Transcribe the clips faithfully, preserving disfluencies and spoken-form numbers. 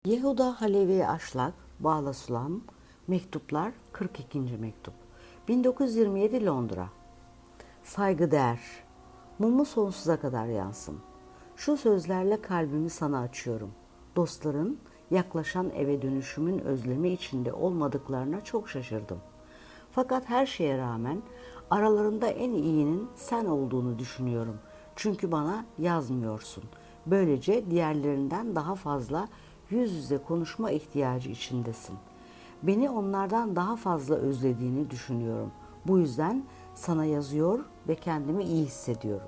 Yehuda Halevi Aşlak, Bağla Sulam, Mektuplar kırk ikinci. Mektup. bin dokuz yüz yirmi yedi Londra. Saygıdeğer, mumu sonsuza kadar yansın. Şu sözlerle kalbimi sana açıyorum. Dostların yaklaşan eve dönüşümün özlemi içinde olmadıklarına çok şaşırdım. Fakat her şeye rağmen aralarında en iyinin sen olduğunu düşünüyorum. Çünkü bana yazmıyorsun. Böylece diğerlerinden daha fazla yüz yüze konuşma ihtiyacı içindesin. Beni onlardan daha fazla özlediğini düşünüyorum. Bu yüzden sana yazıyor ve kendimi iyi hissediyorum.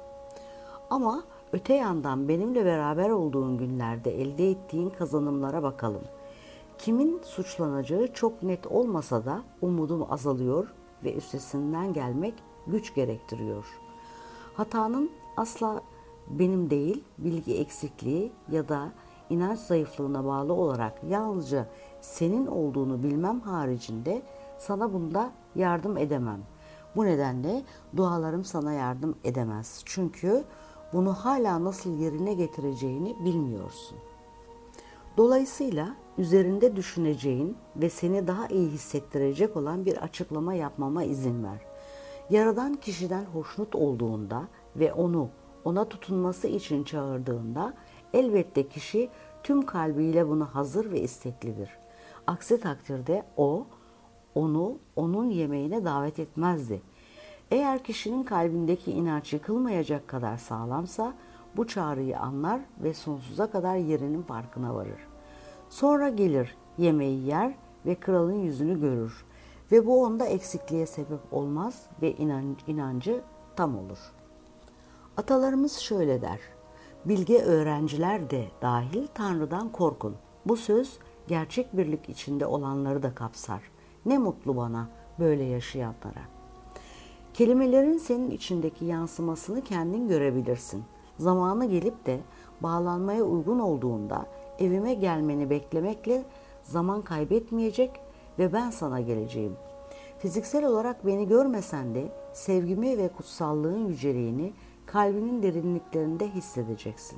Ama öte yandan benimle beraber olduğun günlerde elde ettiğin kazanımlara bakalım. Kimin suçlanacağı çok net olmasa da umudum azalıyor ve üstesinden gelmek güç gerektiriyor. Hatanın asla benim değil, bilgi eksikliği ya da inanç zayıflığına bağlı olarak yalnızca senin olduğunu bilmem haricinde sana bunda yardım edemem. Bu nedenle dualarım sana yardım edemez. Çünkü bunu hala nasıl yerine getireceğini bilmiyorsun. Dolayısıyla üzerinde düşüneceğin ve seni daha iyi hissettirecek olan bir açıklama yapmama izin ver. Yaradan kişiden hoşnut olduğunda ve onu ona tutunması için çağırdığında elbette kişi tüm kalbiyle buna hazır ve isteklidir. Aksi takdirde o, onu onun yemeğine davet etmezdi. Eğer kişinin kalbindeki inanç yıkılmayacak kadar sağlamsa bu çağrıyı anlar ve sonsuza kadar yerinin farkına varır. Sonra gelir, yemeği yer ve kralın yüzünü görür ve bu onda eksikliğe sebep olmaz ve inancı, inancı tam olur. Atalarımız şöyle der: bilge öğrenciler de dahil Tanrı'dan korkun. Bu söz gerçek birlik içinde olanları da kapsar. Ne mutlu bana böyle yaşayanlara. Kelimelerin senin içindeki yansımasını kendin görebilirsin. Zamanı gelip de bağlanmaya uygun olduğunda evime gelmeni beklemekle zaman kaybetmeyecek ve ben sana geleceğim. Fiziksel olarak beni görmesen de sevgimi ve kutsallığın yüceliğini kalbinin derinliklerinde hissedeceksin.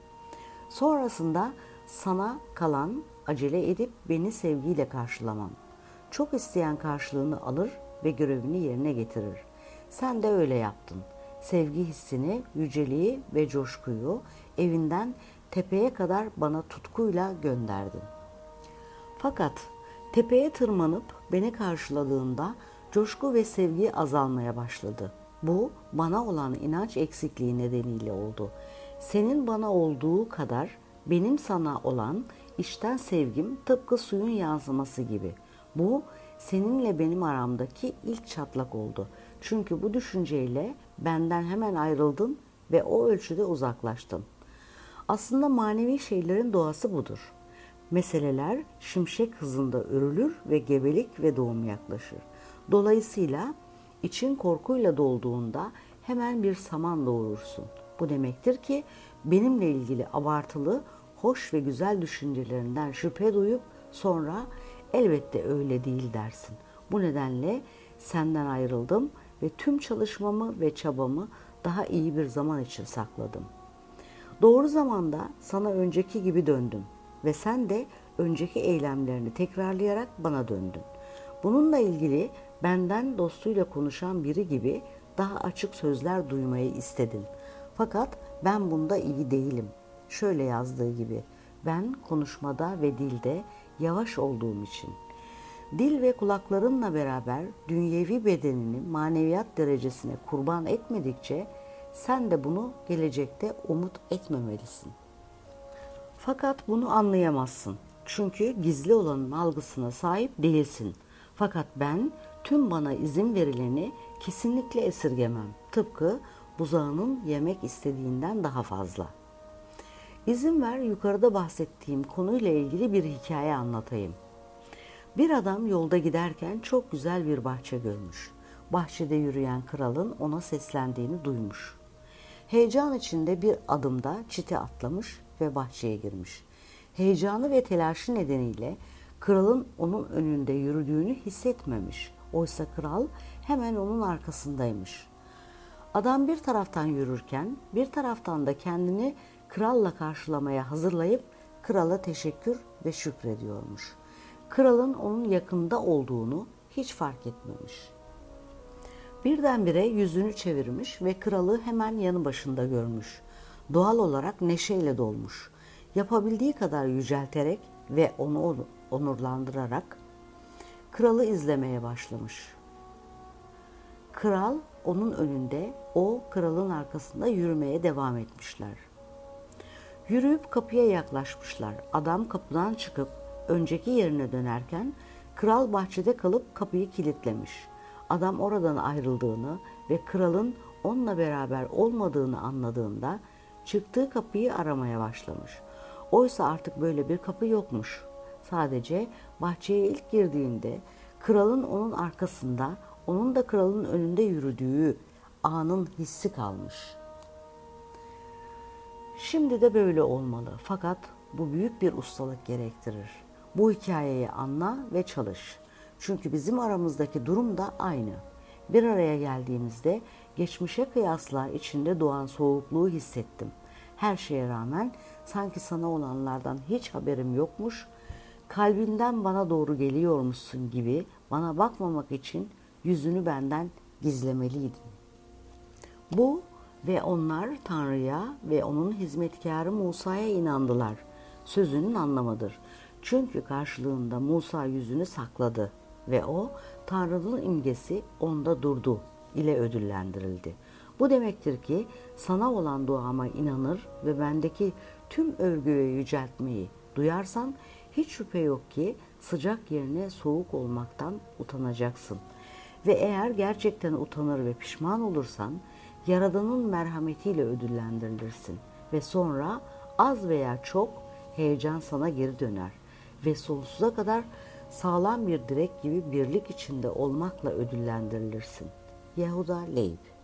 Sonrasında sana kalan acele edip beni sevgiyle karşılamam. Çok isteyen karşılığını alır ve görevini yerine getirir. Sen de öyle yaptın. Sevgi hissini, yüceliği ve coşkuyu evinden tepeye kadar bana tutkuyla gönderdin. Fakat tepeye tırmanıp beni karşıladığında coşku ve sevgi azalmaya başladı. Bu bana olan inanç eksikliği nedeniyle oldu. Senin bana olduğu kadar benim sana olan içten sevgim tıpkı suyun yansıması gibi. Bu seninle benim aramdaki ilk çatlak oldu. Çünkü bu düşünceyle benden hemen ayrıldın ve o ölçüde uzaklaştın. Aslında manevi şeylerin doğası budur. Meseleler şimşek hızında örülür ve gebelik ve doğum yaklaşır. Dolayısıyla için korkuyla dolduğunda hemen bir saman doğurursun. Bu demektir ki benimle ilgili abartılı, hoş ve güzel düşüncelerinden şüphe duyup sonra elbette öyle değil dersin. Bu nedenle senden ayrıldım ve tüm çalışmamı ve çabamı daha iyi bir zaman için sakladım. Doğru zamanda sana önceki gibi döndüm ve sen de önceki eylemlerini tekrarlayarak bana döndün. Bununla ilgili benden dostuyla konuşan biri gibi daha açık sözler duymayı istedin. Fakat ben bunda iyi değilim. Şöyle yazdığı gibi, ben konuşmada ve dilde yavaş olduğum için. Dil ve kulaklarınla beraber dünyevi bedenini maneviyat derecesine kurban etmedikçe sen de bunu gelecekte umut etmemelisin. Fakat bunu anlayamazsın. Çünkü gizli olanın algısına sahip değilsin. Fakat ben tüm bana izin verileni kesinlikle esirgemem. Tıpkı buzağının yemek istediğinden daha fazla. İzin ver yukarıda bahsettiğim konuyla ilgili bir hikaye anlatayım. Bir adam yolda giderken çok güzel bir bahçe görmüş. Bahçede yürüyen kralın ona seslendiğini duymuş. Heyecan içinde bir adımda çite atlamış ve bahçeye girmiş. Heyecanı ve telaşı nedeniyle kralın onun önünde yürüdüğünü hissetmemiş. Oysa kral hemen onun arkasındaymış. Adam bir taraftan yürürken bir taraftan da kendini kralla karşılamaya hazırlayıp krala teşekkür ve şükrediyormuş. Kralın onun yakında olduğunu hiç fark etmemiş. Birdenbire yüzünü çevirmiş ve kralı hemen yanı başında görmüş. Doğal olarak neşeyle dolmuş. Yapabildiği kadar yücelterek ve onu onurlandırarak kralı izlemeye başlamış. Kral onun önünde, o kralın arkasında yürümeye devam etmişler. Yürüyüp kapıya yaklaşmışlar. Adam kapıdan çıkıp önceki yerine dönerken kral bahçede kalıp kapıyı kilitlemiş. Adam oradan ayrıldığını ve kralın onunla beraber olmadığını anladığında çıktığı kapıyı aramaya başlamış. Oysa artık böyle bir kapı yokmuş. Sadece bahçeye ilk girdiğinde kralın onun arkasında, onun da kralın önünde yürüdüğü anın hissi kalmış. Şimdi de böyle olmalı. Fakat bu büyük bir ustalık gerektirir. Bu hikayeyi anla ve çalış. Çünkü bizim aramızdaki durum da aynı. Bir araya geldiğimizde geçmişe kıyasla içinde doğan soğukluğu hissettim. Her şeye rağmen sanki sana olanlardan hiç haberim yokmuş, kalbinden bana doğru geliyormuşsun gibi bana bakmamak için yüzünü benden gizlemeliydin. Bu ve onlar Tanrı'ya ve onun hizmetkarı Musa'ya inandılar. Sözünün anlamıdır. Çünkü karşılığında Musa yüzünü sakladı ve o Tanrı'nın imgesi onda durdu ile ödüllendirildi. Bu demektir ki sana olan duama inanır ve bendeki tüm övgü ve yüceltmeyi duyarsan hiç şüphe yok ki sıcak yerine soğuk olmaktan utanacaksın. Ve eğer gerçekten utanır ve pişman olursan Yaradan'ın merhametiyle ödüllendirilirsin ve sonra az veya çok heyecan sana geri döner ve sonsuza kadar sağlam bir direk gibi birlik içinde olmakla ödüllendirilirsin. Yehuda Leib.